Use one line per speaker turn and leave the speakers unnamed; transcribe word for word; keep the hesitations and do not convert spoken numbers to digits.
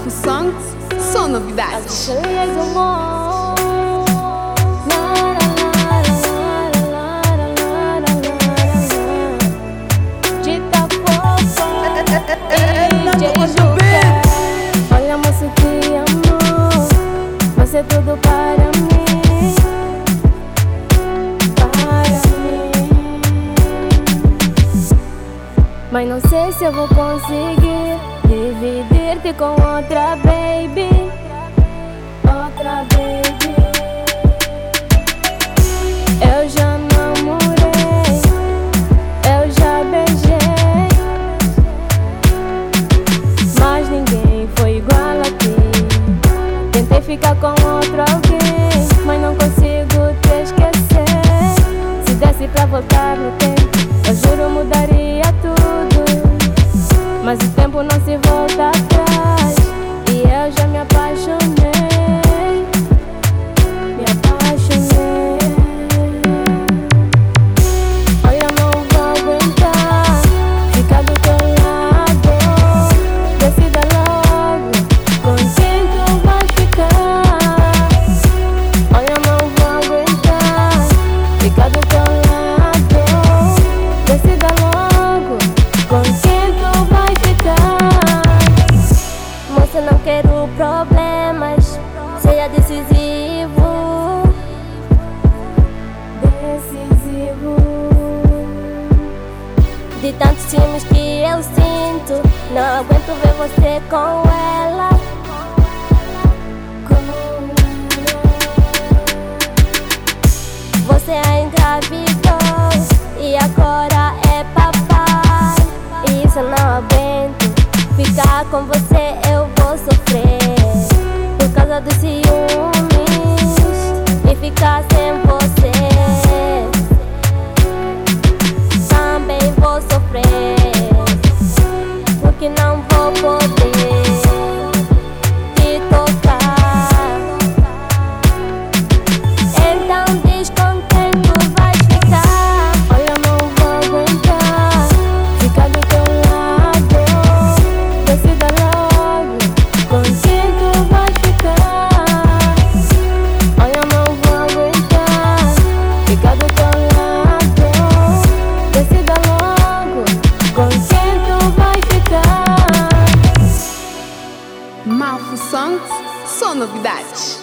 Malfo Songs, só novidades.
Olha, moço, te amo. Você é tudo para mim, para mim. Mas não sei se eu vou conseguir dividir-te com outra baby, outra baby. Eu já namorei, eu já beijei, mas ninguém foi igual a ti. Tentei ficar com outro alguém, mas não consigo te esquecer. Se desse pra voltar no tempo, eu juro mudaria tudo, mas o tempo não se volta atrás. E eu já me apaixonei, me apaixonei. Olha, não vou aguentar ficar do teu lado. Decida logo com quem tu vais ficar. Olha, não vou aguentar ficar do teu lado. Decida logo com quem tu vais ficar. Moça, não quero problemas, seja decisivo, decisivo. De tantos ciúmes que eu sinto, não aguento ver você com ela, com ela. Você a engravidou e agora é papai, e isso eu não aguento. Ficar com você eu vou sofrer por causa dos ciúmes, e ficar sem você também vou sofrer, porque não vou poder te tocar. Então diz com quem tu vais ficar. Olha, não vou aguentar ficar do teu lado. Decida logo com quem tu vais ficar. Olha, não vou aguentar ficar do teu lado. Decida logo com quem tu vais ficar.
Malfo Songs, só novidades.